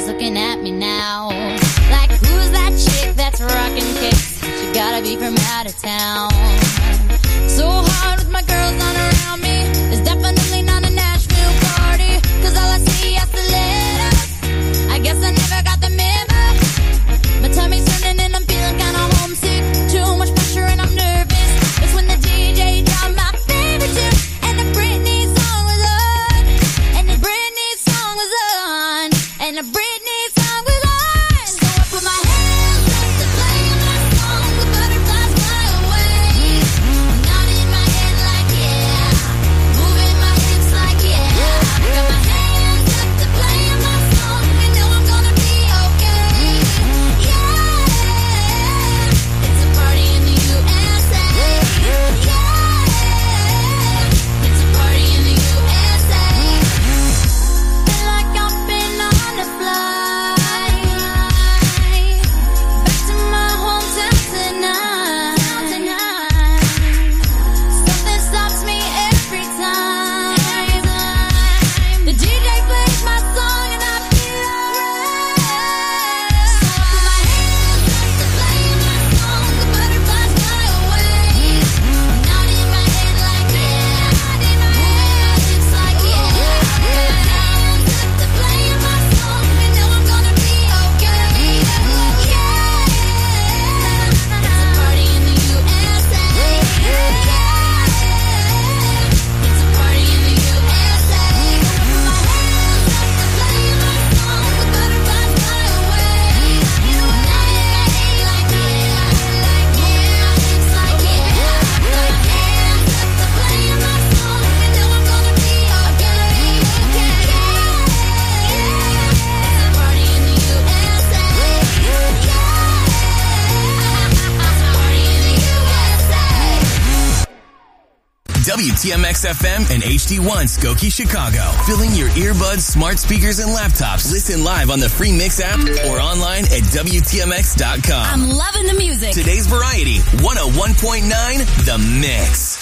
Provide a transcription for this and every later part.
looking at me now. Like, who's that chick that's rocking kicks? She gotta be from out of town. So hard with my girls not around me. It's definitely not a Nashville party. Cause all I see is the letters. I guess I never got the memo. My tummy's turning and I'm feeling kinda homesick. Too much pressure and I'm nervous. It's when the DJ dropped my favorite tune. And the Britney song was on. And the Britney song was on. And the Britney song was on. So I put my hands up to play my song. The butterflies fly away. I'm nodding my head like yeah. Moving my hips like yeah. I got my hands up to play my song. And know I'm gonna be okay. Yeah. It's a party in the USA. Yeah. It's a party in the USA. Feel like I've been on a flight back to my hometown tonight. Something stops me every time. The DJ plays my song and I feel alright. So I put my hands up to play my song. The butterflies fly away. I'm nodding my head like yeah. Moving my hips like yeah. I got my hands up to play my song. And know I'm gonna be okay. Yeah. It's a party in the USA. Yeah. It's a party in the USA. I put my hands up to play my song. The butterflies fly away. I'm nodding my head like yeah. Moving my hips like yeah. I got my hands up to play my song. And know I'm gonna be okay. It's a party in the USA. Yeah. It's a party in the USA. WTMX FM and HD1 Skokie, Chicago. Filling your earbuds, smart speakers, and laptops. Listen live on the free Mix app or online at WTMX.com. I'm loving the music. Today's Variety, 101.9 The Mix.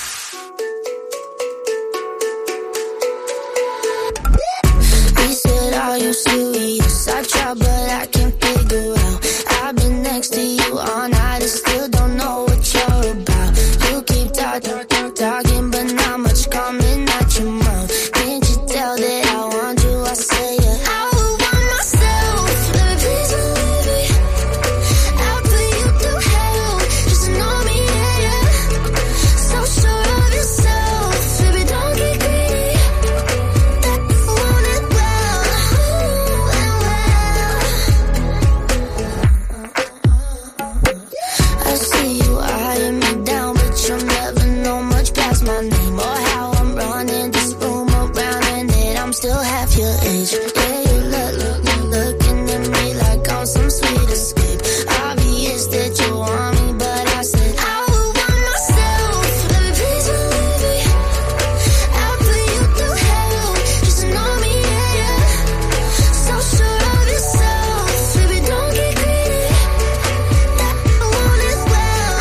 He said, are you serious? I try, but I can't figure out. I've been next to you all night and still don't know what you're about. You keep talking, but not much coming out your mouth. Can't you tell that I want you? I say yeah. I would want myself, baby, please believe me. I'll put you through hell, just know me, yeah. So sure of yourself, baby, don't get greedy. That want it well, I see you eyeing me down, but you'll never know much past my name or how I'm running this room around, and that I'm still half your age. Yeah, you looking at me like I'm some sweet escape. Obvious that you want me, but I said I would want myself, baby, please believe me. I'll put you through hell, just know me, yeah. So sure of yourself, baby, don't get greedy. That want it well.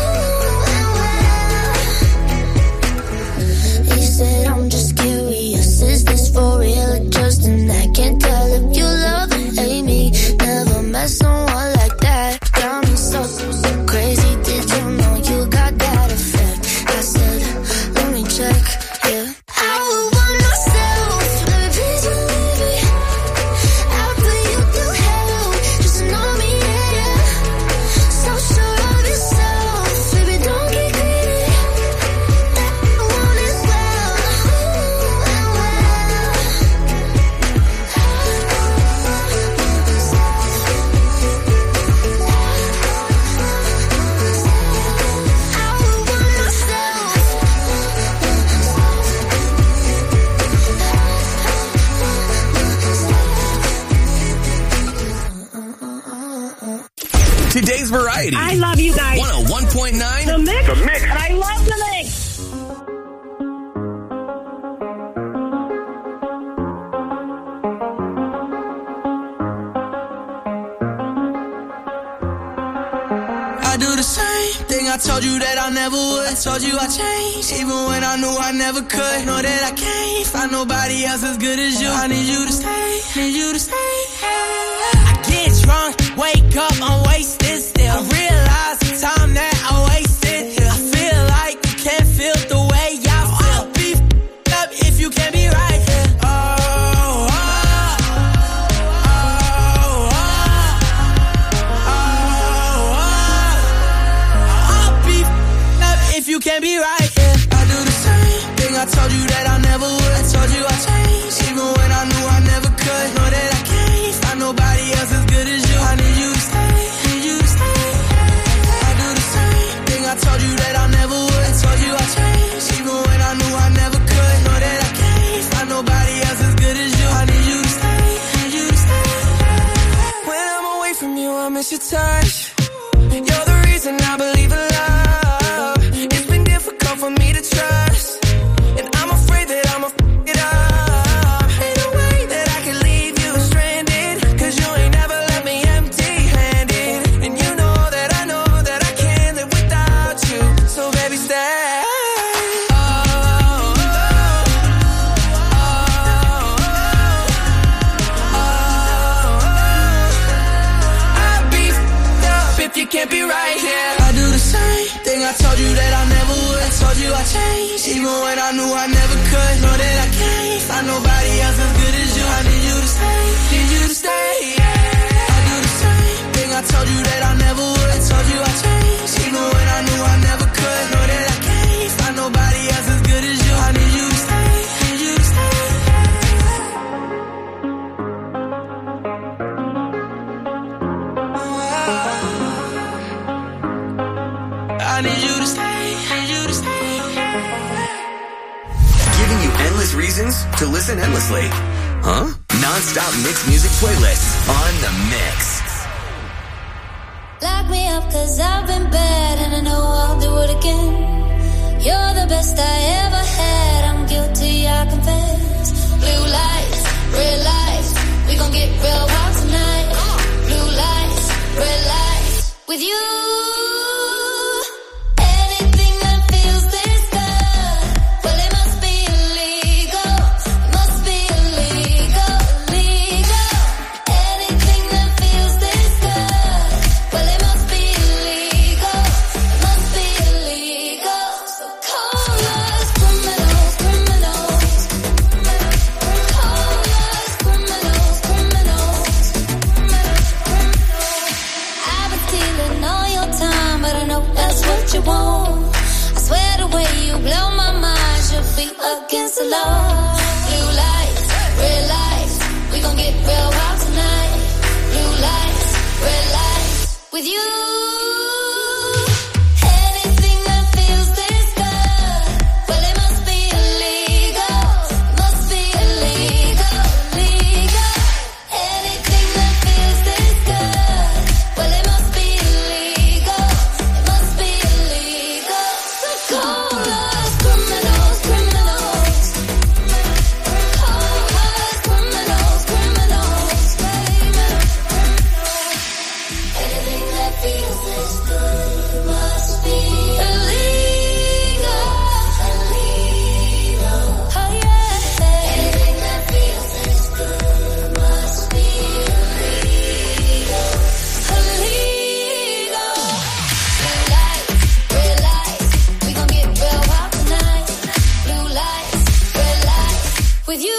He said, I'm just curious, is this for real or just an act? Can't tell if you love or hate me. Never met someone like that. Got me so crazy, did you know you got that effect? I said, let me check, yeah. I would want myself, baby, please believe me. I'll put you through hell, just know me, yeah. So sure of yourself, baby, don't get greedy. That want it well. Today's Variety, I love you guys. 101.9 The mix. The mix. I love the mix. I do the same thing I told you that I never would. I told you I changed, even when I knew I never could. Know that I can't find nobody else as good as you. I need you to stay, need you to stay. else as good as you. I need you to stay, need you to stay. I do the same thing I told you that I never would. I told you I changed, even when I knew I never could. Know that I can't find nobody else as good as you. I need you to stay, need you to stay. When I'm away from you, I miss your touch. You're the reason I believe in love. It's been difficult for me to trust, and I'm afraid that I'ma f*** it up. Ain't no way that I can leave you stranded, 'cause you ain't never left me empty-handed. And you know that I can't live without you. So baby, stay. You can't be right here. I do the same thing I told you that I never would. I told you I changed, even when I knew I never could. Know that I can't find nobody else as good as you. I need you to stay, need you to stay. I do the same thing I told you that I never would. I told you I changed, even when I knew I never could. Know that I can't find nobody else as good as you. I need you to stay, need you to stay. I need you to stay, need you to stay. Giving you endless reasons to listen endlessly. Huh? Non-stop mix music playlists on The Mix. Lock me up 'cause I've been bad and I know I'll do it again. You're the best I ever had, I'm guilty, I confess. Blue lights, red lights, we gon' get real wild tonight. Blue lights, red lights, with you. Against the law. Blue lights, red lights, we gon' get real wild tonight. Blue lights, red lights, with you. Anything that feels this good, well it must be illegal. Must be illegal, illegal. Anything that feels this good, well it must be illegal. It must be illegal. So call us criminals, criminals. With you.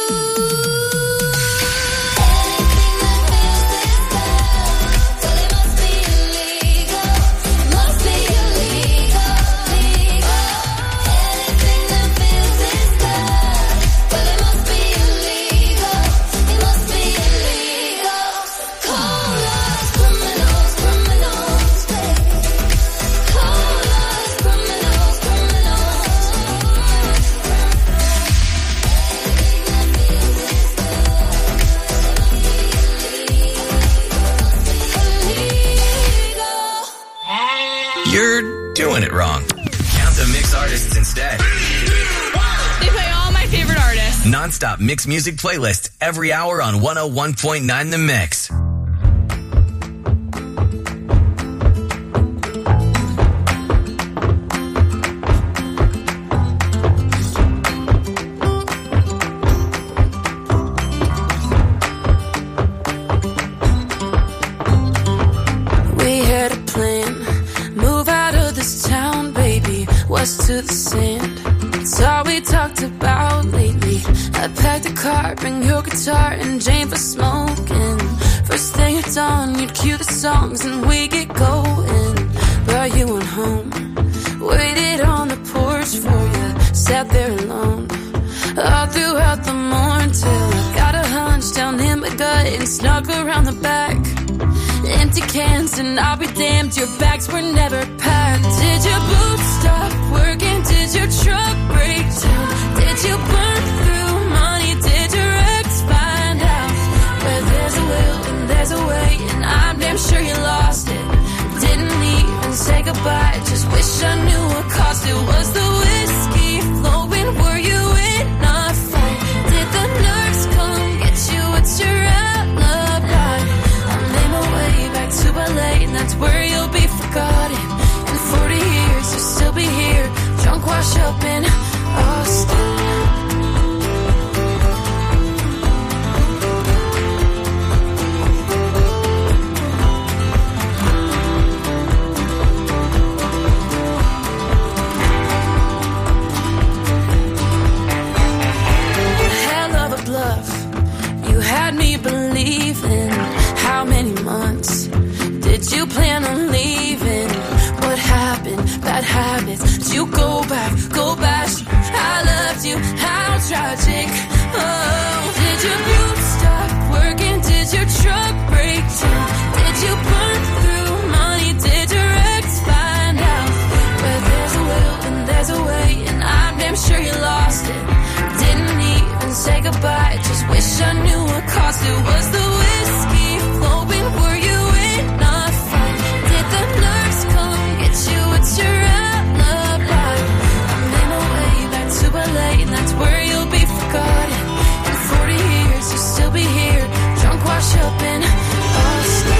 You're doing it wrong. Count the Mix artists instead. They play all my favorite artists. Non-stop mix music playlist every hour on 101.9 The Mix. To the sand, it's all we talked about lately. I packed a car, bring your guitar and Jane for smoking. First thing at dawn, you'd cue the songs and we get going. Brought you on home, waited on the porch for you, sat there alone all throughout the morning till I got a hunch punched down in my gut and snuck around the back. Empty cans and I'll be damned, your bags were never packed. Did your boobs stop working? Did your truck break down? Did you burn through money? Did your ex find out? Where there's a will and there's a way, and I'm damn sure you lost it. Didn't even say goodbye, just wish I knew what caused it. Was the whiskey flowing? Were you in a fight? Did the nurse come get you? What's your alibi? I made my way back to LA, and that's where you'll be forgotten. In 40 years you'll still be here, drunk, washed up in Austin. You had me believing. How many months did you plan on leaving? What happened? Bad habits. Did you go back? Go back. I loved you. How tragic. Oh, did your boobs stop working? Did your truck break down? Did you burn through money? Did your ex find out? Where there's a will and there's a way, and I'm damn sure you lost it. Didn't even say goodbye, just wish I knew what caused it. Was the whiskey flowing? Were you in a fight? Did the nurse come get you? What's your alibi? I made my way back to LA, and that's where you'll be forgotten. In 40 years you'll still be here, drunk, washed up in Austin.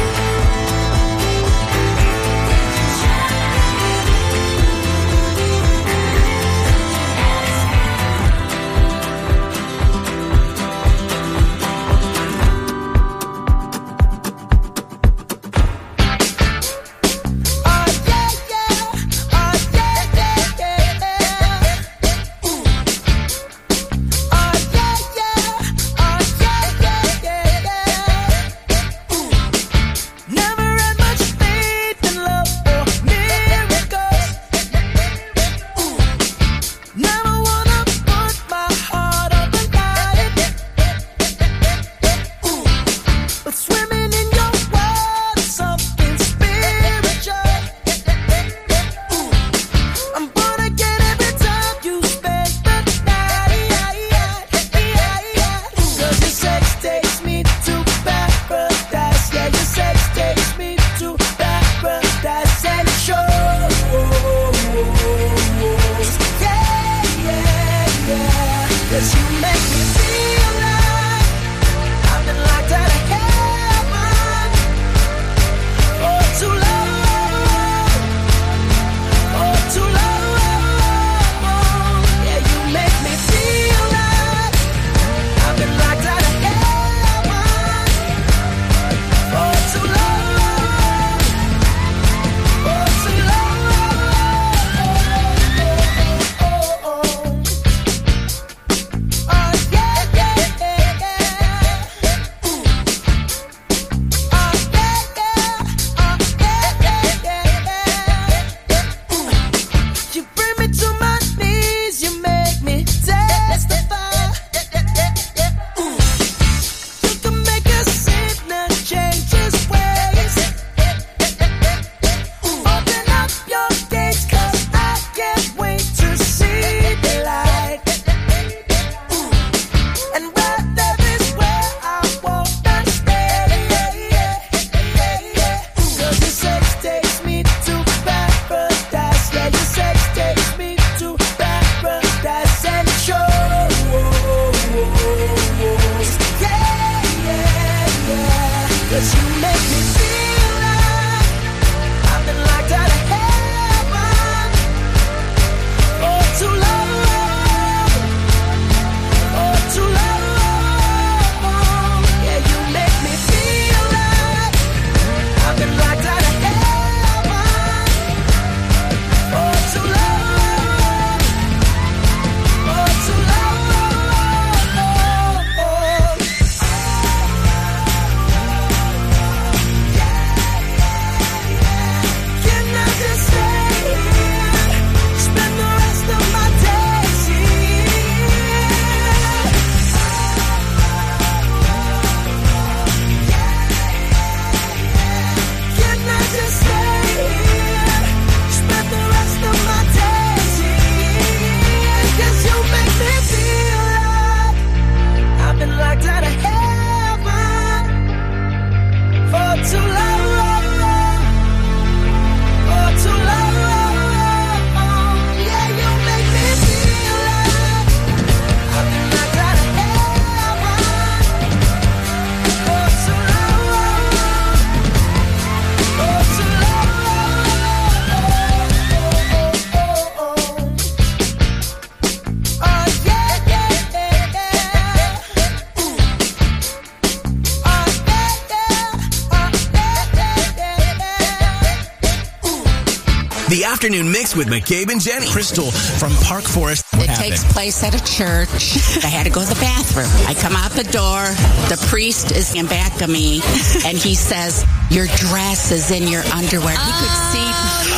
The afternoon mix with McCabe and Jenny. Crystal from Park Forest. It takes place at a church. I had to go to the bathroom. I come out the door. The priest is in back of me, and he says, "Your dress is in your underwear." He could see.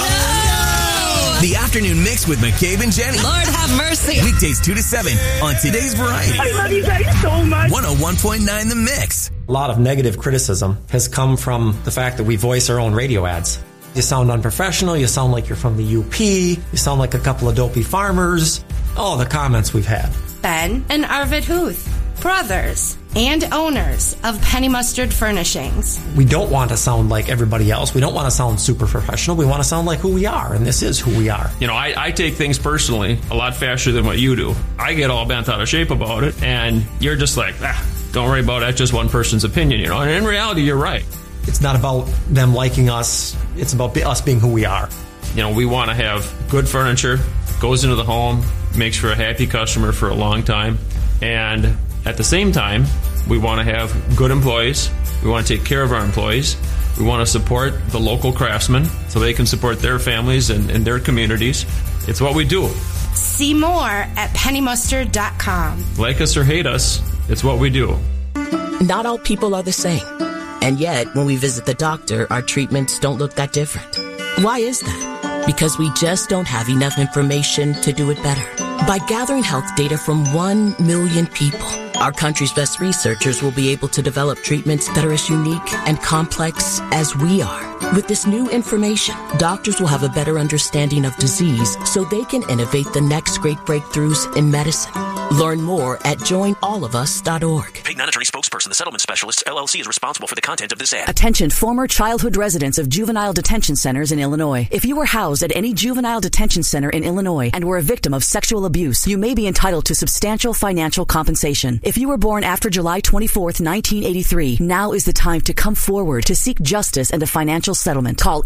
The afternoon mix with McCabe and Jenny. Lord have mercy. Weekdays 2 to 7 on Today's Variety. I love you guys so much. 101.9 The Mix. A lot of negative criticism has come from the fact that we voice our own radio ads. You sound unprofessional, you sound like you're from the UP, you sound like a couple of dopey farmers. All the comments we've had. Ben and Arvid Huth, brothers and owners of Penny Mustard Furnishings. We don't want to sound like everybody else. We don't want to sound super professional. We want to sound like who we are, and this is who we are. You know, I take things personally a lot faster than what you do. I get all bent out of shape about it, and you're just like, don't worry about it. That's just one person's opinion, you know. And in reality, you're right. It's not about them liking us. It's about us being who we are. You know, we want to have good furniture, goes into the home, makes for a happy customer for a long time. And at the same time, we want to have good employees. We want to take care of our employees. We want to support the local craftsmen so they can support their families and their communities. It's what we do. See more at pennymustard.com. Like us or hate us, it's what we do. Not all people are the same. And yet, when we visit the doctor, our treatments don't look that different. Why is that? Because we just don't have enough information to do it better. By gathering health data from 1 million people, our country's best researchers will be able to develop treatments that are as unique and complex as we are. With this new information, doctors will have a better understanding of disease so they can innovate the next great breakthroughs in medicine. Learn more at joinallofus.org. Paid non-attorney spokesperson, the Settlement Specialists, LLC is responsible for the content of this ad. Attention former childhood residents of juvenile detention centers in Illinois. If you were housed at any juvenile detention center in Illinois and were a victim of sexual abuse, you may be entitled to substantial financial compensation. If you were born after July 24th, 1983, now is the time to come forward to seek justice and a financial settlement. Call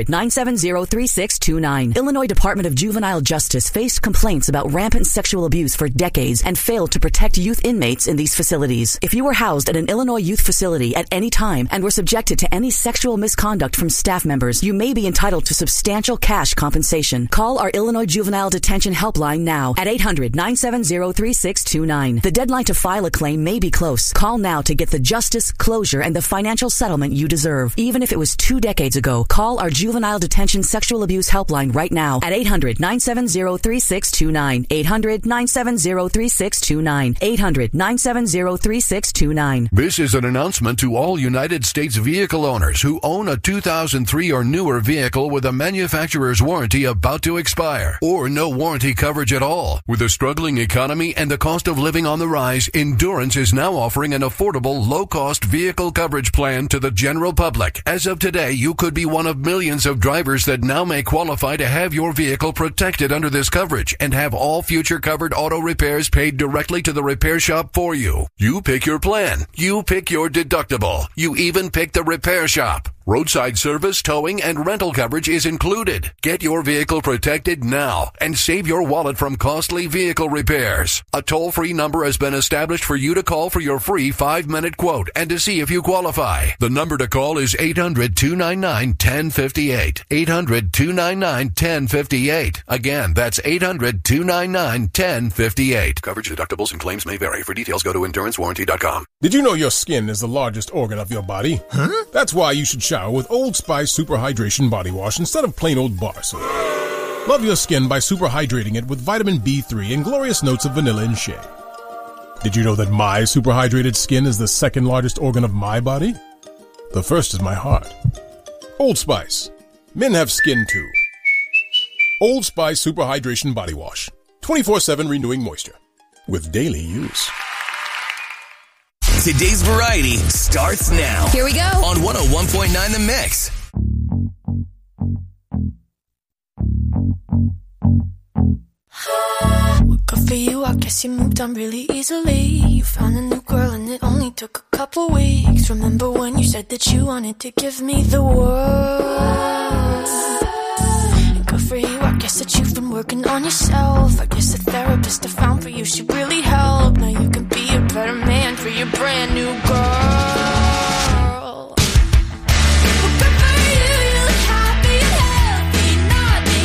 800-970-3629. Illinois Department of Juvenile Justice faced complaints about rampant sexual abuse for decades and failed to protect youth inmates in these facilities. If you were housed at an Illinois youth facility at any time and were subjected to any sexual misconduct from staff members, you may be entitled to substantial cash compensation. Call our Illinois Juvenile Detention Helpline now at 800-970-3629. The deadline to file a claim may be close. Call now to get the justice, closure, and the financial settlement you deserve. Even if it was 2 decades ago, call our Juvenile Detention Sexual Abuse Helpline right now at 800-970-3629. 800-970-3629. 800-970-3629. This is an announcement to all United States vehicle owners who own a 2003 or newer vehicle with a manufacturer's warranty about to expire or no warranty coverage at all. With a struggling economy and the cost of living on the rise, Endurance is now offering an affordable, low-cost vehicle coverage plan to the general public. As of today, you could be one of millions of drivers that now may qualify to have your vehicle protected under this coverage and have all future covered auto repairs paid directly to the repair shop for you. You pick your plan. You pick your deductible. You even pick the repair shop. Roadside service, towing, and rental coverage is included. Get your vehicle protected now and save your wallet from costly vehicle repairs. A toll-free number has been established for you to call for your free 5-minute quote and to see if you qualify. The number to call is 800-299-1058. 800-299-1058. Again, that's 800-299-1058. Coverage, deductibles, and claims may vary. For details, go to EnduranceWarranty.com. Did you know your skin is the largest organ of your body? Huh? That's why you should shower with Old Spice Super Hydration Body Wash instead of plain old bar soap. Love your skin by super hydrating it with vitamin B3 and glorious notes of vanilla and shea. Did you know that my super hydrated skin is the second largest organ of my body? The first is my heart. Old Spice. Men have skin too. Old Spice Super Hydration Body Wash. 24/7 renewing moisture. With daily use. Today's Variety starts now. Here we go. On 101.9 The Mix. Good for you, I guess you moved on really easily. You found a new girl and it only took a couple weeks. Remember when you said that you wanted to give me the world? And good for you, I guess that you've been working on yourself. I guess the therapist I found for you, she really helped. Now you can be a better man for your brand new girl. Well, good for you, you look happy and healthy, nodding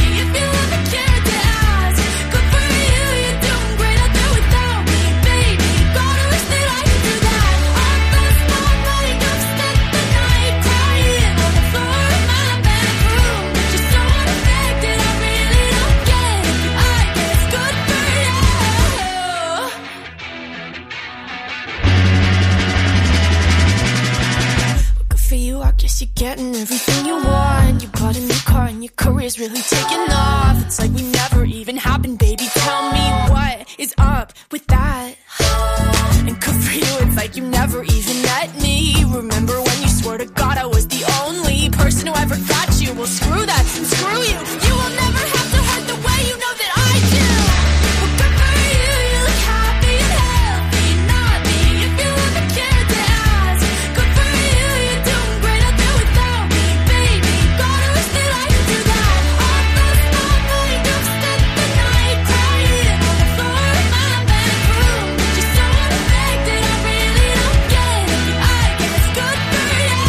guess you're getting everything you want. You bought a new car and your career's really taking off. It's like we never even happened, baby. Tell me what is up with that? And good for you, it's like you never even met me. Remember when you swore to God I was the only person who ever got you? Well, screw that and screw you. You will never have to hurt the way you know that I do. Well, good for you, you look happy and healthy. Not me, if you ever cared to ask. Good for you, you're doing great out there without me, baby. God, I wish that I could do that. All those small nights, I've spent the night crying on the floor of my bedroom. But you're so unaffected, I really don't get it. I guess good for you.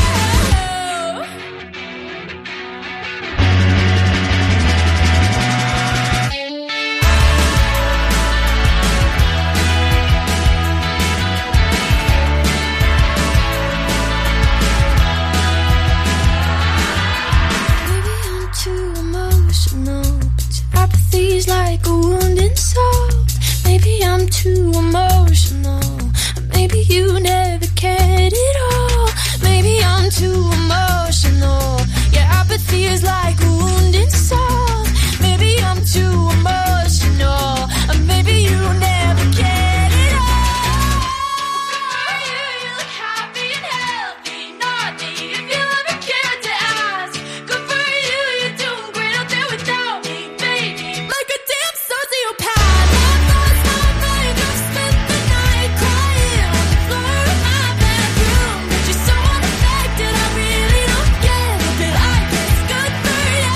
Maybe I'm too emotional, but your apathy's like a wounded soul. Maybe I'm too emotional, maybe you never cared at all. Maybe I'm too emotional, your apathy is like a wounded soul. Maybe I'm too emotional, maybe you never cared at all. You look happy and healthy, not me, if you ever cared to ask. Good for you, you're doing great out there without me, baby. Like a damn sociopath. I've lost my mind, I've spent the night crying on the floor of my bedroom. But you're so unaffected, I really don't get it. But I guess good for you.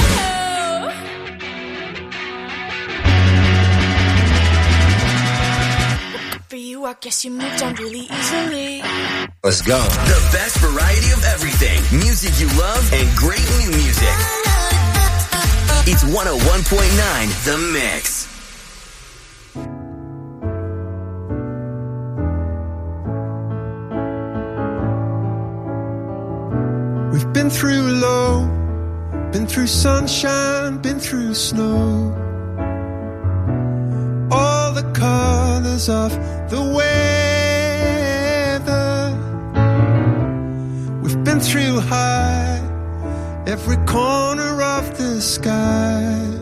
Good for you, I guess you moved on really easily. Let's go. The best variety of everything. Music you love and great new music. It's 101.9 The Mix. We've been through low, been through sunshine, been through snow. All the colors of the weather. We've been through high, every corner of the sky.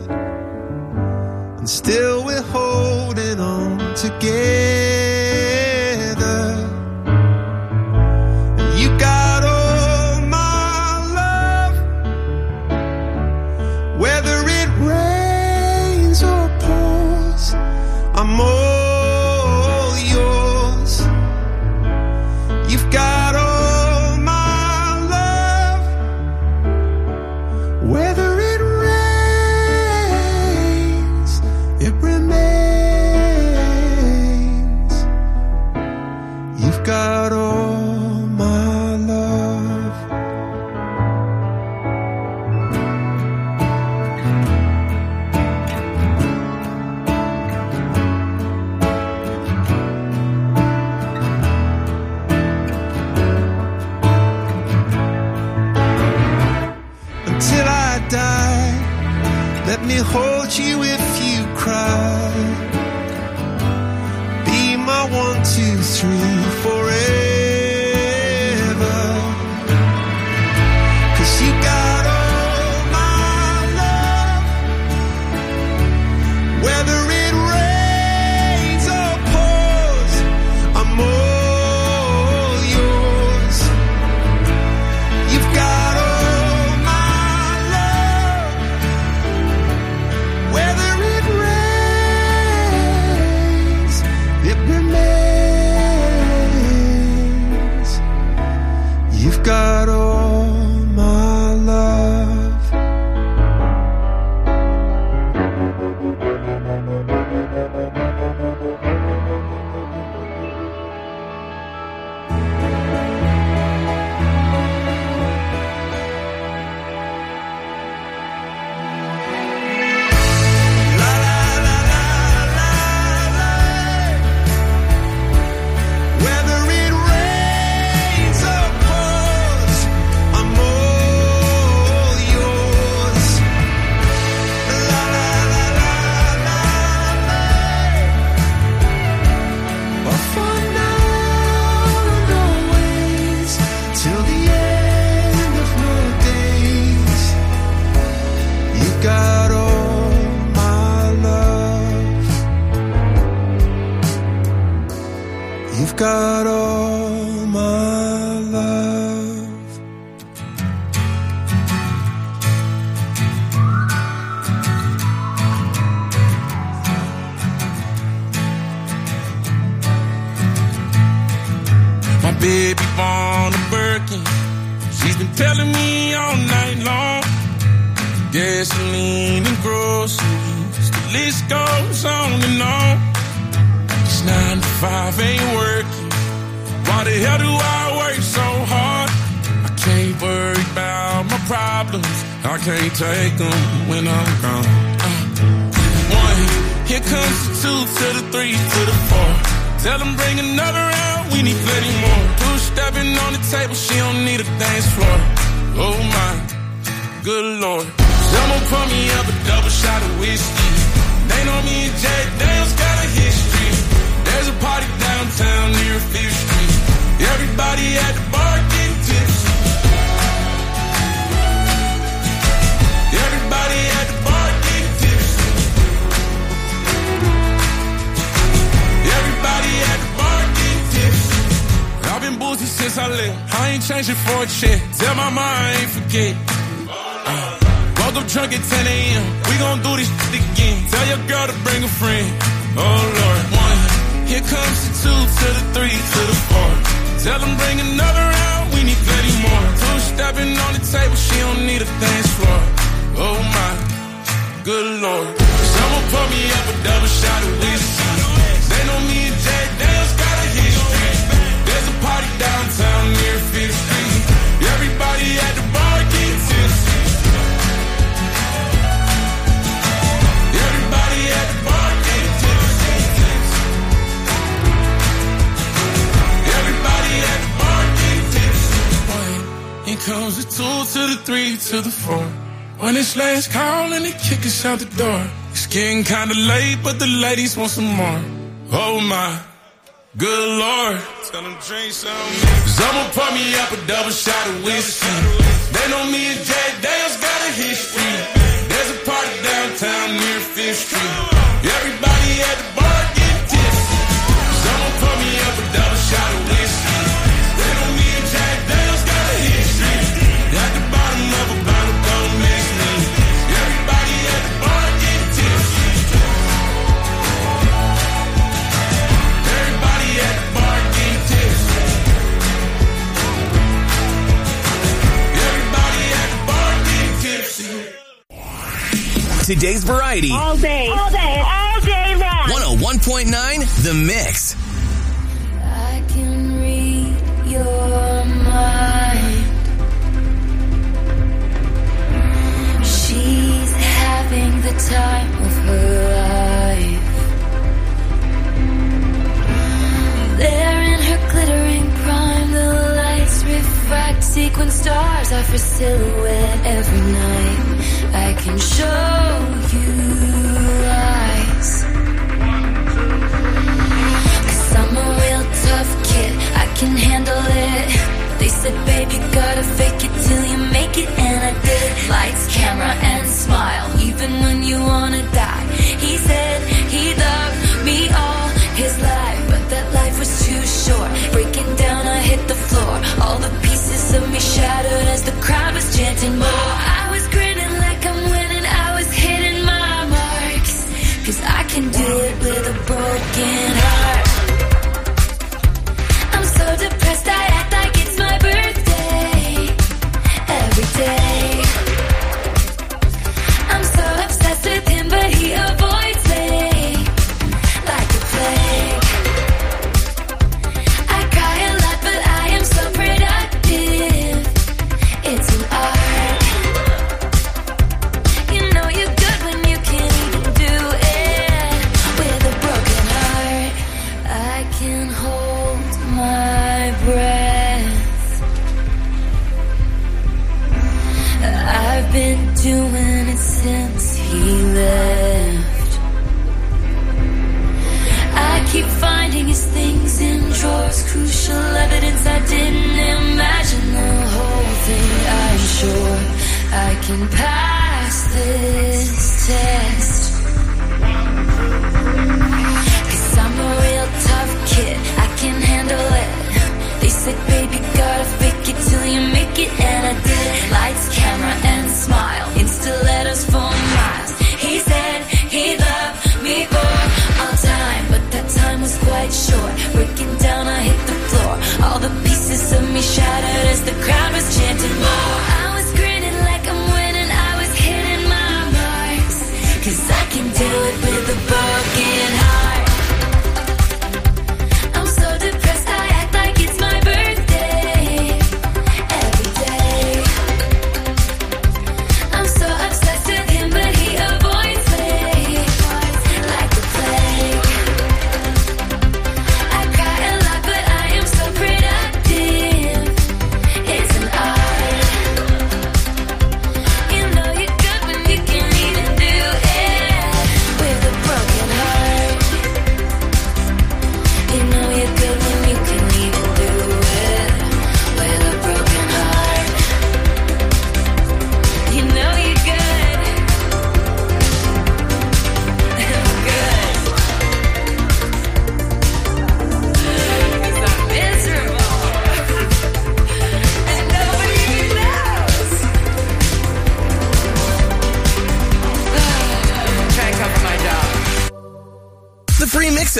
And still we're holding on together. And you got all my love, whether it rains or pours, I'm all yours. You've got all my love, whether it rains, it remains. You've got all my love. Until I die, let me hold you if you cry. Be my 1, 2, 3 forever. 'Cause you got all my love, whether it rains or pours, I'm all yours. You've got all my love, whether it rains, it remains. You've got all my telling me all night long. Gasoline and groceries, the list goes on and on. This 9 to 5 ain't working. Why the hell do I work so hard? I can't worry about my problems. I can't take them when I'm gone. 1, here comes the 2 to the 3 to the 4. Tell them bring another round, we need plenty more. 2 stepping on the table, she don't need a dance floor. Oh my, good Lord. Someone pour me up a double shot of whiskey. They know me and Jack Daniels got a history. There's a party downtown near 5th Street. Everybody at the bar getting tipsy. Everybody at the bar getting tipsy. Everybody at the bar getting tipsy. I've been boozy since I left. I ain't changing for a check. Tell my mom I ain't forget. Woke up drunk at 10 a.m. We gon' do this shit again. Tell your girl to bring a friend. Oh Lord. 1, here comes the 2 to the 3 to the 4. Tell them bring another round, we need plenty more. 2 stepping on the table, she don't need a dance floor. Oh my, good Lord. Someone pour me up a double shot of whiskey. They know me and Jack Daniels got a history. There's a party downtown near 5th Street. Everybody at the bar getting tipsy. Everybody at the bar getting tipsy. Everybody at the bar getting tipsy. 1, here comes the 2 to the 3 to the 4. When it's last call and they kick us out the door. It's getting kinda late, but the ladies want some more. Oh my, good Lord. Tell them drink some. Someone pour me up a double shot of whiskey. They know me and Jack Daniels got a history. There's a party downtown near 5th Street. Everybody at the bar getting tipsy. Someone pour me up a double shot of whiskey. They know me and Jack Daniels got a history. At the bottom of a bottle, don't miss me. Everybody at the bar getting tipsy. Everybody at the bar getting tipsy. Everybody at the bar getting tipsy. Today's variety. All day. All day. All day long. 101.9 The Mix. I can read your mind. She's having the time of her life. There in her glittering prime, the lights refract. Sequin stars are for silhouette every night. I can show you eyes. 'Cause I'm a real tough kid, I can handle it. They said, baby, gotta fake it till you make it, and I did. Lights, camera, and smile, even when you wanna die. He said he loved me all his life, but that life was too short. Breaking down, I hit the floor. All the pieces of me shattered as the crowd was chanting more. I was grinning like I'm winning, I was hitting my marks. 'Cause I can do it with a broken heart. I'm so depressed, I act like it's my birthday. Every day I'm so obsessed with him, but he avoids me like a plague. I cry a lot, but I am so productive. It's an art. You know you're good when you can't even do it with a broken heart. I can hold my breath. I've been doing it since he left. I keep finding his things in drawers, crucial evidence I didn't imagine. The whole thing, I'm sure I can pass this test. 'Cause I'm a real tough kid, I can handle it. They said, baby, gotta fake it till you make it, and I did. Lights, camera, and smile, Insta letters for miles. He said he loved me for all time, but that time was quite short. Breaking down, I hit the floor. All the pieces of me shattered as the crowd was chanting more.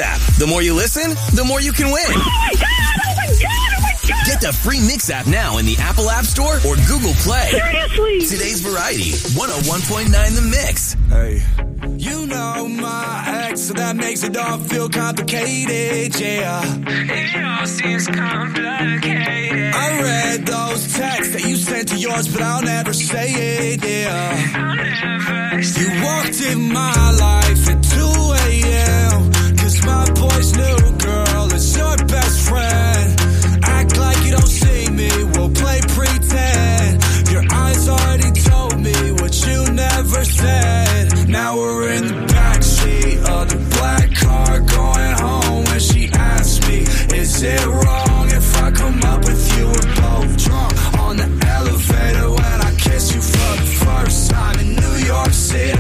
app. The more you listen, the more you can win. Oh my God! Oh my God! Oh my God! Get the free Mix app now in the Apple App Store or Google Play. Seriously? Today's Variety, 101.9 The Mix. Hey. You know my ex, so that makes it all feel complicated, yeah. It all seems complicated. I read those texts that you sent to yours, but I'll never say it, yeah. I'll never say You walked in my life at 2 a.m. Cause my boy's new girl is your best friend. Act like you don't see me, we'll play pretend. Your eyes already told me what you never said. Now we're in the backseat of the black car going home. When she asked me, is it wrong if I come up with you? We're both drunk on the elevator when I kiss you for the first time in New York City.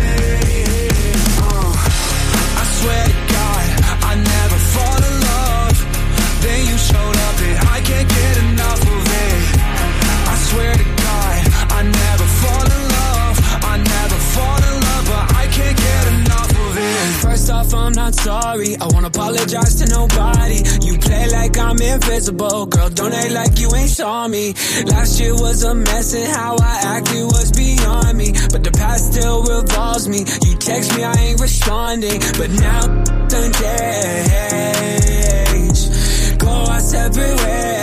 I swear to God, I never fall in love. Then you showed up and I can't get enough of it. I swear to God, I never fall in love. I never fall in love, but I can't get enough of it. First off, I'm not sorry. I won't apologize to nobody. You play like I'm invisible. Girl, don't act like you ain't saw me. Last year was a mess and how I acted was beyond me. But the past still revolves me. You text me, I ain't responding. But now done changed. Go our separate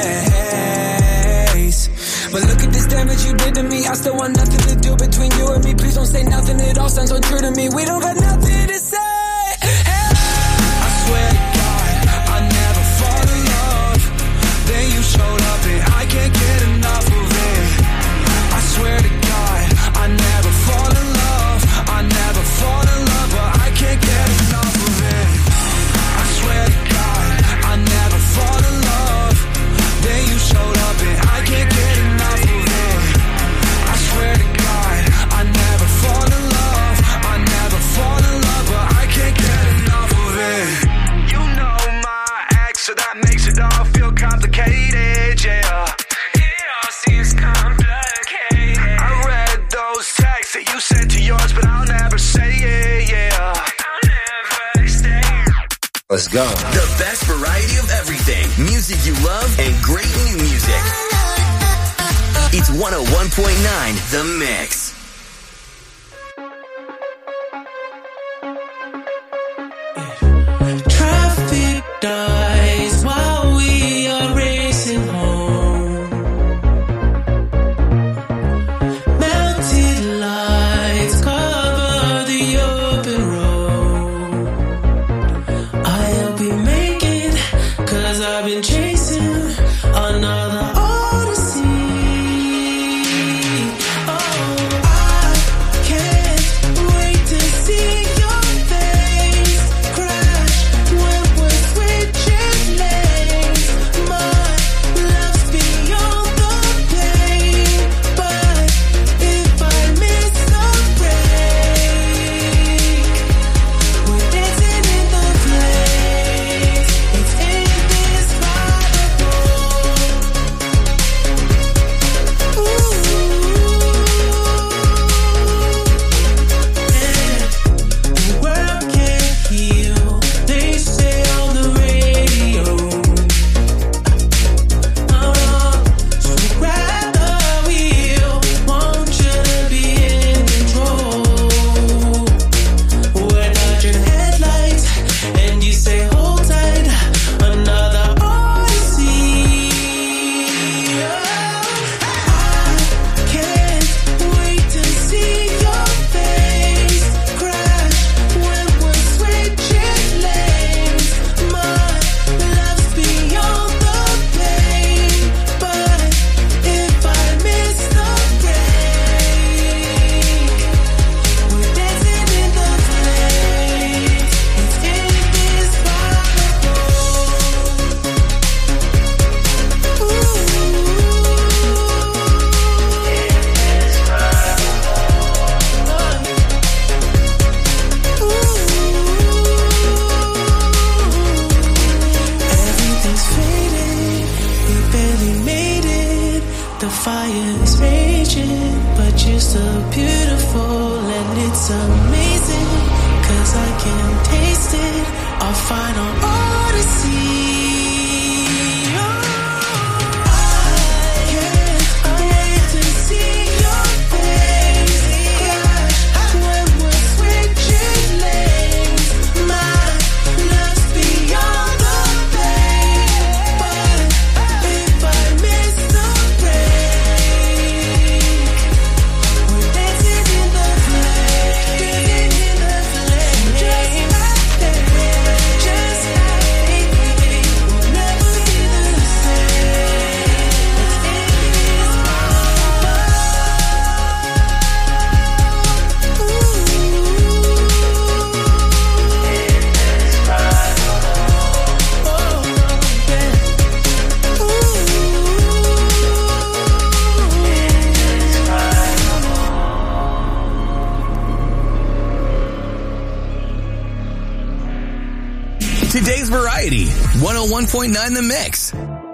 ways. But look at this damage you did to me. I still want nothing to do between you and me. Please don't say nothing, it all sounds untrue to me. We don't got nothing to say. I swear to God, I never fall in love. Then you showed up and I can't get enough of it. I swear to God, I never fall in love. I never fall in love, but I can't get enough of it. I swear to God, I never fall in love. Then you showed up and I can't get enough of it. I swear to God, I never fall in love. I never fall in love, but I can't get enough of it. You know my ex, so that makes it all feel complicated, yeah. It all seems complicated. I read those texts that you sent to yours, but I'll never say it, yeah. I'll never say Let's go. The best variety of everything. Music you love and great new music. It's 101.9 The Mix. Traffic dies while we are racing home. Mounted lights cover the open road. I'll be making, cause I've been chasing another odyssey. Oh, today's variety. 101.9 The Mix.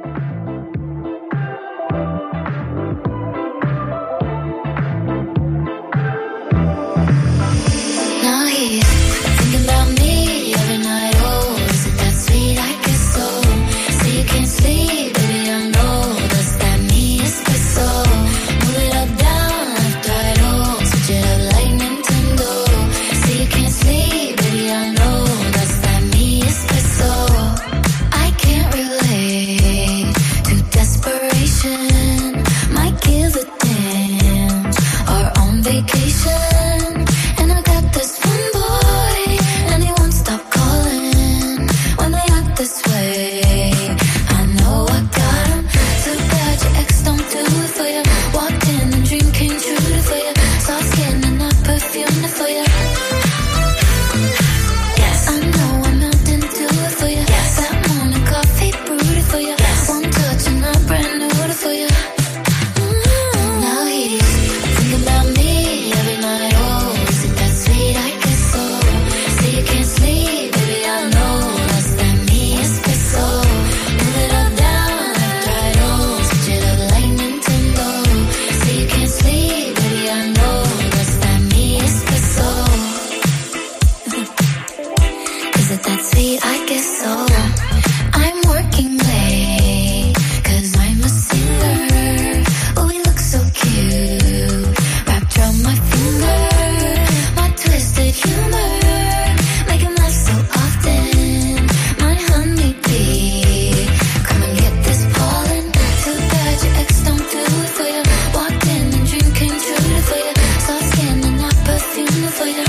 Now he's thinking about me every night. Oh, is it that sweet? I guess so. Say you can't sleep, baby, I know. Does that mean it's the soul? Move it up, down, left, right, oh. Switch it up like Nintendo. Say you can't sleep, baby, I know. Does that mean it's the soul? I can't relate to desperation. Might give a damn. Or on vacation. And I got this one boy, and he won't stop calling when they act this way. I know I got him. So bad your ex don't do it for you. Walked in, the dream came true for you. Soft skin and not perfume for you. Yes, I know I'm melting to it for you. Yes, that morning coffee brewed it for you. Yes, one touch and I'm brand new for you. Now he's thinking about me every night. Oh, is it that sweet? I guess so. Say you can't sleep, baby, I know. Does that mean it's the soul? Move it up, down, left, right, oh. Switch it up like Nintendo. Say you can't sleep, baby, I know. Does that mean it's the soul? Is it that sweet? I guess so. I'm working late, 'cause I'm a singer. Oh, we look so cute, wrapped around my finger. My twisted humor, make him laugh so often. My honeybee, come and get this pollen. Too bad your ex don't do it for you. Walked in and dream came true for you. Soft skin and not perfume for you.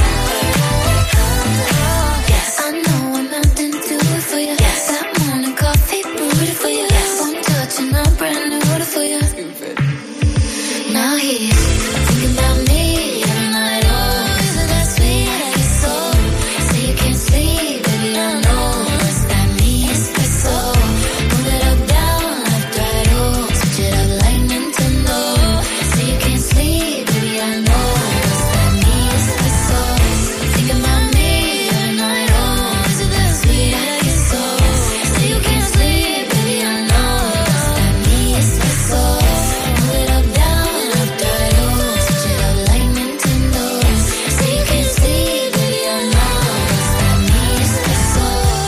Yes, I know I'm melting to it for you. Yes, that morning coffee brewed it for you. Yes, one touch and I'm brand new for you. Now he's thinking about me every night. Oh, is it that sweet? I guess so. Say you can't sleep, baby, I know. Does that mean it's the soul? Move it up, down, left, right, oh. Switch it up like Nintendo. Say you can't sleep, baby, I know. Does that mean it's the soul? Thinking about me every night. Oh, is it that sweet? I guess so. Say you can't sleep, baby, I know. Does that mean it's the soul? Move it up, down, left, right, oh. Switch it up like Nintendo. Say you can't sleep, baby, I know. Does that mean it's the soul?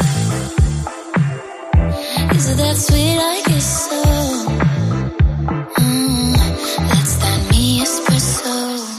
Is it that sweet? I guess so. That's that me espresso.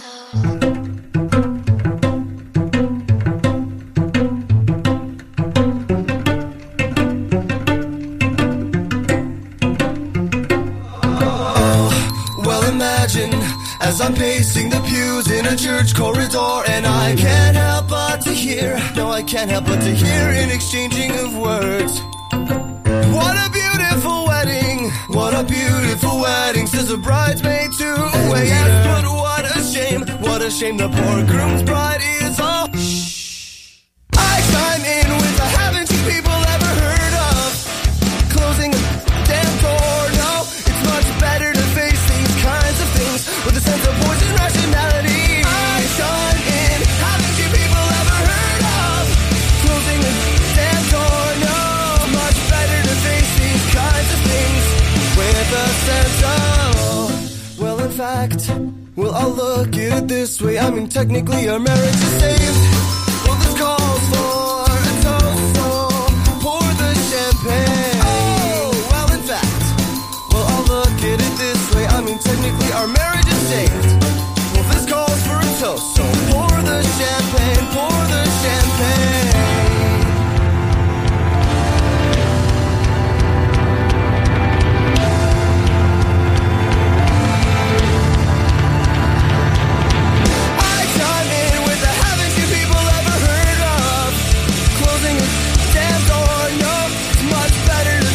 Well, imagine as I'm pacing the pews in a church corridor, and I can't help but to hear, no, I can't help but to hear an exchanging of words. What a beautiful wedding, what a beautiful wedding, says a bridesmaid to a waiter. Yes, but what a shame the poor groom's bride is all. I chime in with a haven't you people ever heard of closing a damn door? No, it's much better to face these kinds of things with a sense of voice and rationality. I chime in, haven't you people ever heard of closing a damn door? No, much better to face these kinds of things with a sense of, well, in fact, well, I'll look at it this way. I mean, technically our marriage is saved. Well, this calls for a toast, so pour the champagne. Oh, well, in fact, well, I'll look at it this way. I mean, technically our marriage is saved. Well, this calls for a toast, so pour the champagne, pour the champagne.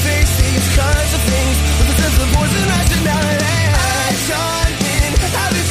Kinds of things with a sense of voice and rationality. I chime in, haven't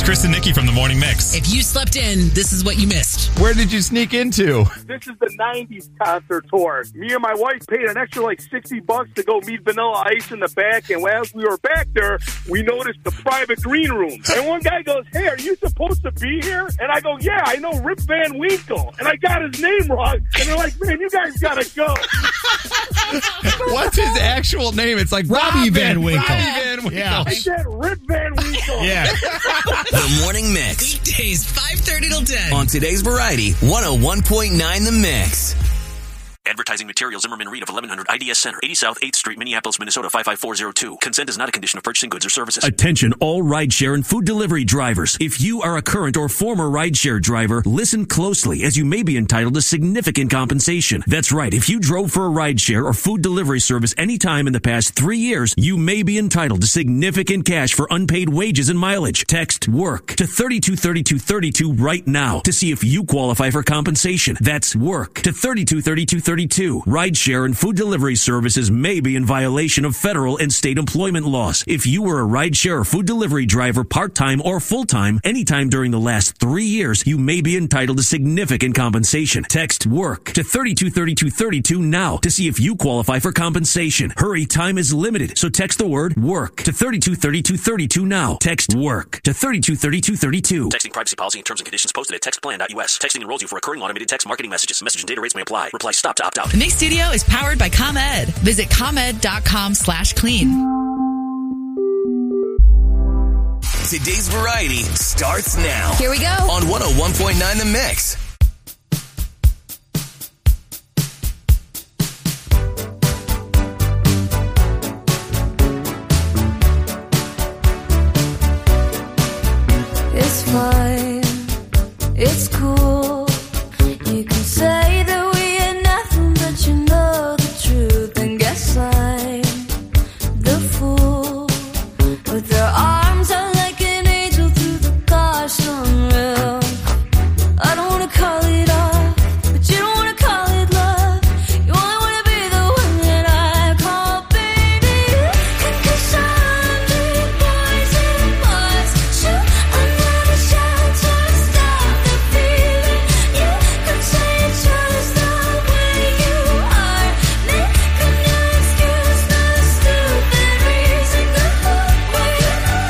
Chris and Nikki from the Morning Mix. If you slept in, this is what you missed. Where did you sneak into? This is the 90s concert tour. Me and my wife paid an extra like $60 to go meet Vanilla Ice in the back, and as we were back there, we noticed the private green room. And one guy goes, "Hey, are you supposed to be here?" And I go, "Yeah, I know Rip Van Winkle." And I got his name wrong, and they're like, "Man, you guys gotta go." What's his actual name? It's like Robbie Van Winkle. Robbie Van Winkle. Yeah. I said Rip Van Winkle. Yeah. The Morning Mix. Weekdays, 5:30 till 10. On today's Variety, 101.9 The Mix. Advertising material, Zimmerman Reed of 1100 IDS Center, 80 South 8th Street, Minneapolis, Minnesota 55402. Consent is not a condition of purchasing goods or services. Attention all rideshare and food delivery drivers. If you are a current or former rideshare driver, listen closely as you may be entitled to significant compensation. That's right. If you drove for a rideshare or food delivery service anytime in the past 3 years, you may be entitled to significant cash for unpaid wages and mileage. Text WORK to 323232 right now to see if you qualify for compensation. That's WORK to 323232. Rideshare and food delivery services may be in violation of federal and state employment laws. If you were a rideshare or food delivery driver part-time or full-time anytime during the last 3 years, you may be entitled to significant compensation. Text WORK to 323232 now to see if you qualify for compensation. Hurry, time is limited, so text the word WORK to 323232 now. Text WORK to 323232. Texting privacy policy and terms and conditions posted at textplan.us. Texting enrolls you for recurring automated text marketing messages. Message and data rates may apply. Reply stop to opt out. The Mix Studio is powered by ComEd. Visit ComEd.com/clean. Today's Variety starts now. Here we go. On 101.9 The Mix. It's fine, it's cool. You can say that we ain't nothing, but you know the truth. And guess I'm the fool with their arms out like an angel through the car sunroof. I don't wanna call it off, but you don't wanna call it love. You only wanna be the one that I call baby. And 'cause I'm big boys and boys, shoot another shot to stop the feeling. You could say it's just the way you are, making no excuse, no stupid reason. Good luck with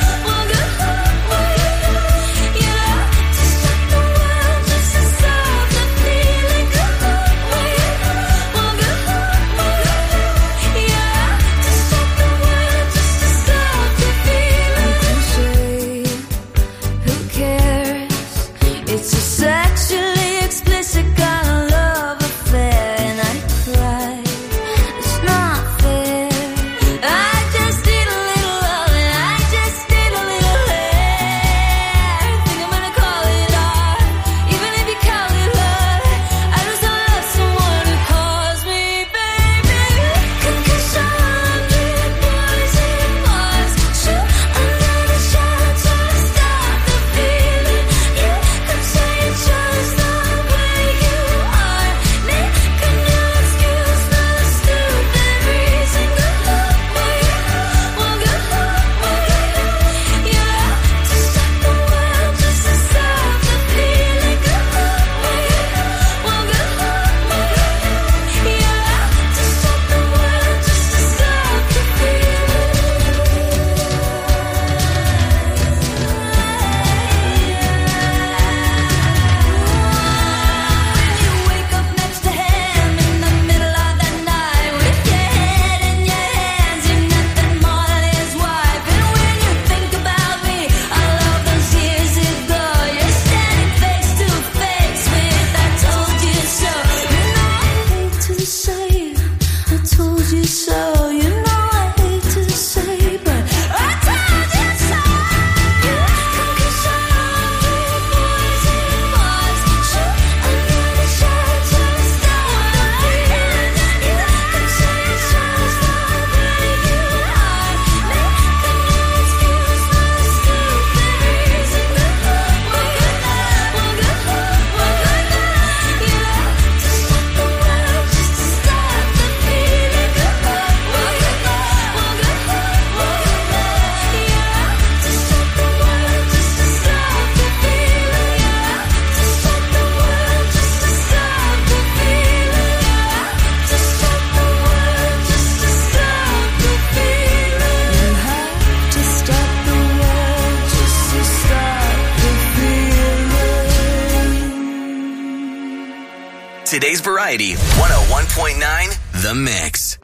Today's Variety, 101.9 The Mix.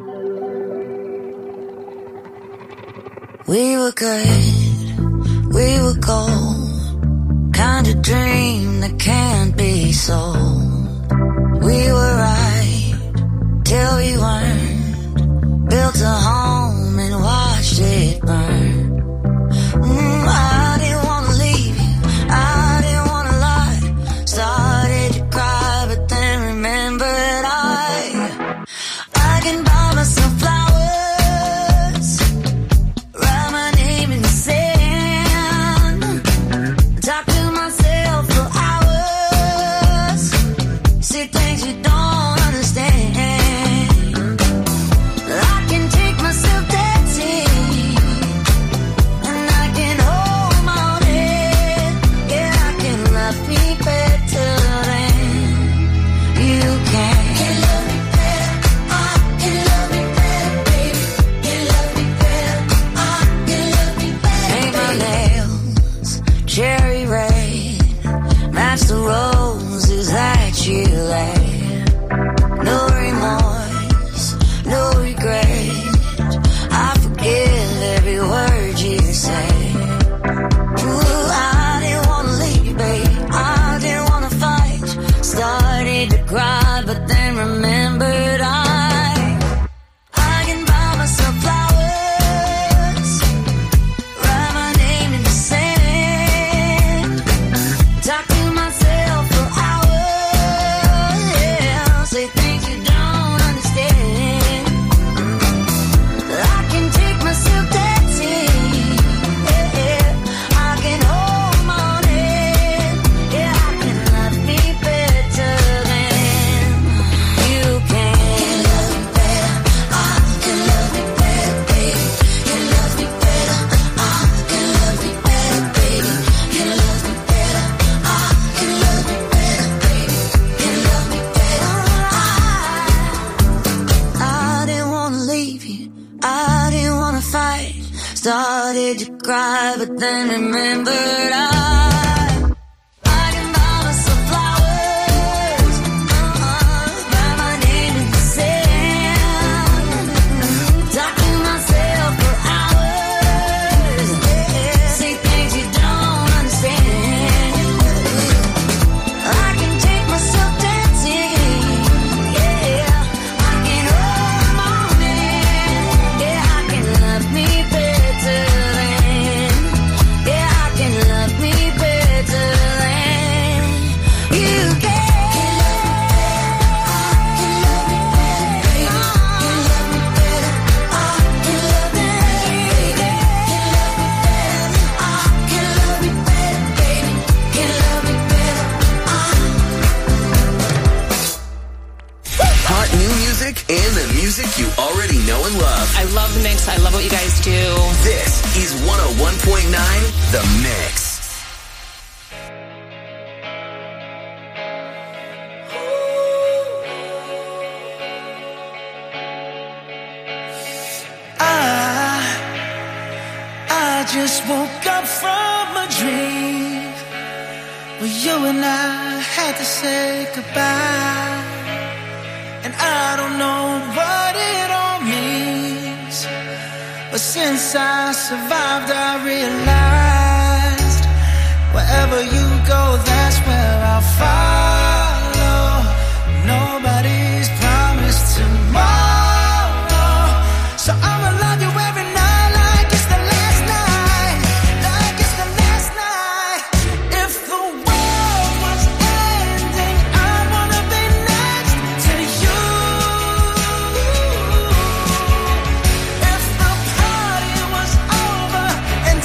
We were good, we were gold, kind of dream that can't be sold. We were right till we weren't, built a home and watched it burn. I didn't wanna leave you, I didn't wanna lie, started to cry but then remembered I can buy myself flowers, write my name in the sand, talk to myself for hours, see things you don't understand. I can take myself dancing, and I can hold my own head. Yeah, I can love me better than you can. Can love me better, I can love me better, baby. Can love me better, I can love me better. Paint my nails cherry red, match the roses that you laid. No remorse, no regret, I forgive every word you say. Ooh, I didn't wanna leave, babe, I didn't wanna fight, started to cry but then remembered I can buy myself flowers, write my name in the sand, talk to myself for hours, yeah, say things you don't understand. I can take myself dancing, yeah, I can hold my own head, yeah, I can love me better than you can. Can love me better, I can love me better, baby. Can love me better, I can love me better, baby. Can love me better, I can love me better, baby. Can love me better, I didn't wanna leave you, I didn't wanna fight, started to cry but then remembered I can buy myself flowers, write my name in the sand, talk to myself for hours, yeah, say things you don't understand. I can take myself dancing, yeah, I can hold my own hand, yeah, I can love me better than, yeah, I can love me better than you can. Can love me better, I can love me better, baby. Can love me better, I Hot new music and the music you already know and love. I love the mix. I love what you guys do. This is 101.9 The Mix. I just woke up from a dream where you and I had to say goodbye, and I don't know what it all means, but since I survived I realized wherever you go that's where I'll follow. Nobody's promised tomorrow, so I'ma love you every night like it's the last night, like it's the last night. If the world was ending, I wanna be next to you. If the party was over and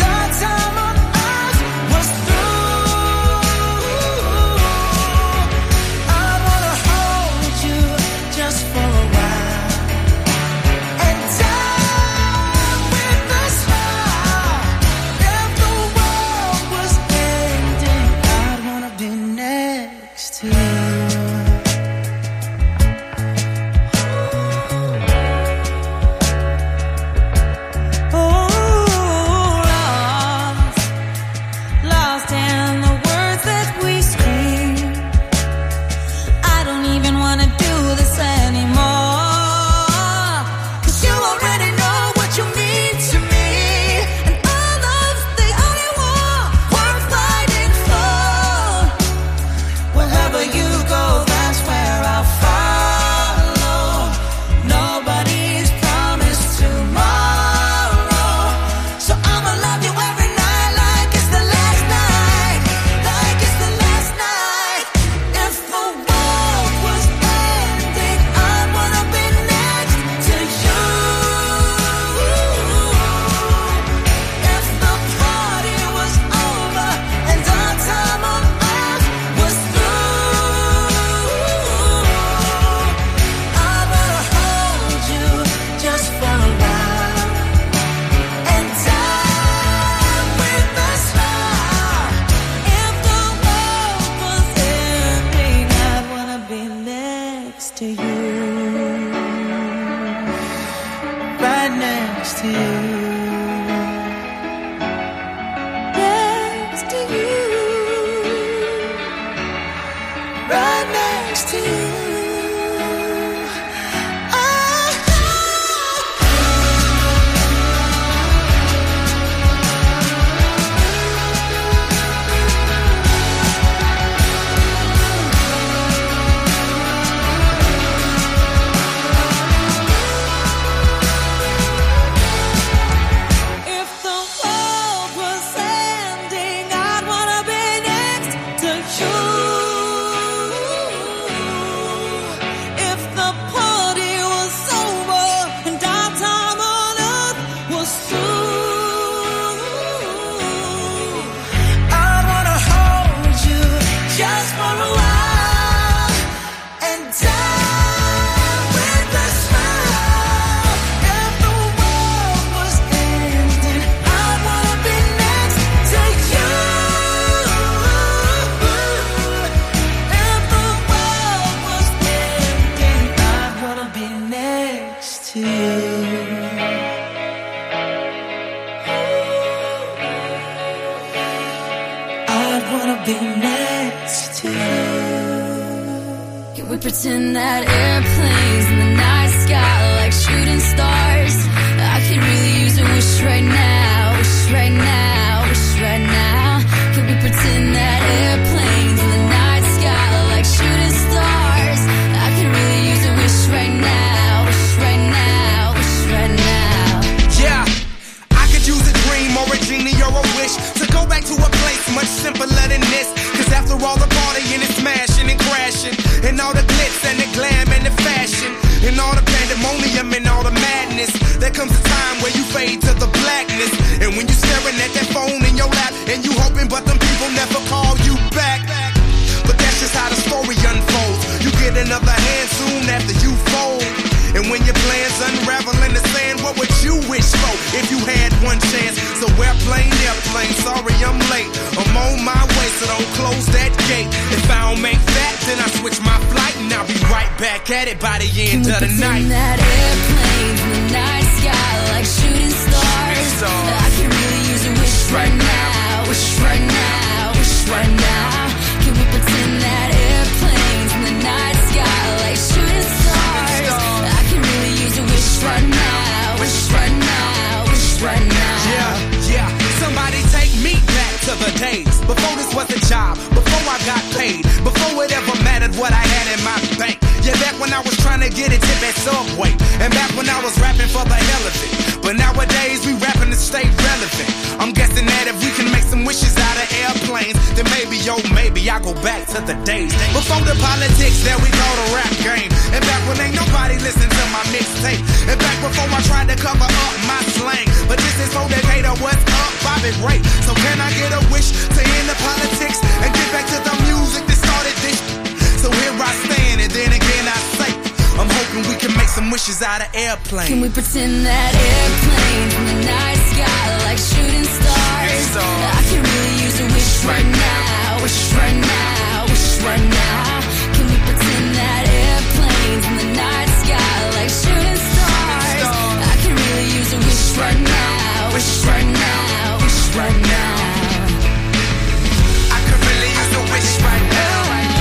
wanna be next to you. Can we pretend that airplanes in the night sky like shooting stars? I could really use a wish right now, wish right now, wish right now. Can we pretend that airplanes in the night sky like shooting stars? I could really use a wish right now, wish right now, wish right now. Yeah, I could use a dream or a genie or a wish to go back to a place much simpler than this. Cause after all the partying and smashing and crashing, and all the glitz and the glam and the fashion, and all the pandemonium and all the madness, there comes a time where you fade to the blackness. And when you staring at that phone in your lap, and you hoping but them people never call you back. But that's just how the story unfolds. You get another hand soon after you fold. And when your plans unravel in the sand, what would you wish for if you had one chance? So airplane, sorry I'm late. I'm on my way, so don't close that gate. If I don't make that, then I switch my flight, and I'll be right back at it by the end of the night. That airplanes in the night sky like shooting stars. I can really use a wish right now, wish right now, wish right now. Can we pretend that airplanes in the night sky like shooting stars? I can really use a wish right now, wish right now, wish right now. Yeah, somebody take me back to the days before this was a job, before I got paid, before it ever mattered what I had in my bank. Yeah, back when I was trying to get a tip at Subway, and back when I was rapping for the hell of it. But nowadays we rapping to stay relevant. I'm guessing that if we can make some wishes out of airplanes, then maybe, yo, maybe I go back to the days before the politics that we call the rap game. And back when ain't nobody listened to my mixtape. And back before I tried to cover up my slang. But this is for Decatur, what's up, Bobby Ray. So can I get a wish to end the politics and get back to the music that started this? So here I stand, and then again I say, I'm hoping we can make some wishes out of airplanes. Can we pretend that airplanes in the night sky like shooting stars? I can really use a wish right now, wish right now, wish right now. Can we pretend that airplanes in the night sky like shooting stars? I can really use a wish right now, wish right now, wish right now. I could really use a wish right now.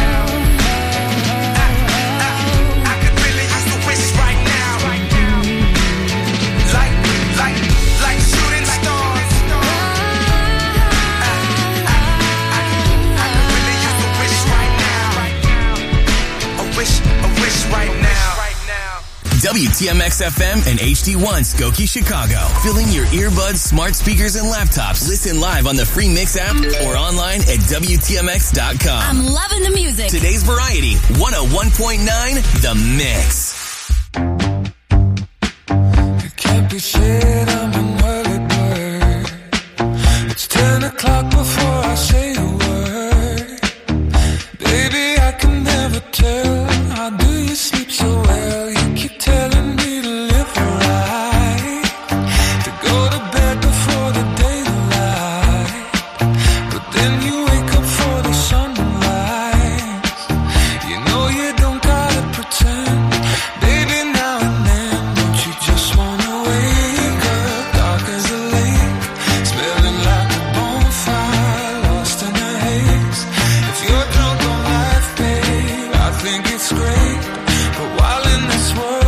WTMX FM and HD1 Skokie, Chicago. Filling your earbuds, smart speakers, and laptops. Listen live on the free Mix app or online at WTMX.com. I'm loving the music. Today's variety, 101.9 The Mix. It can't be said I'm an early bird. It's 10 o'clock before I say a word. Baby, I can never tell. How do you sleep so well? You keep telling me to live right, to go to bed before the daylight, but then you wake up for the sunrise. You know you don't gotta pretend, baby, now and then. Don't you just wanna wake up dark as a lake, smelling like a bonfire, lost in the haze. If you're drunk on life, babe, I think it's great. But while in this world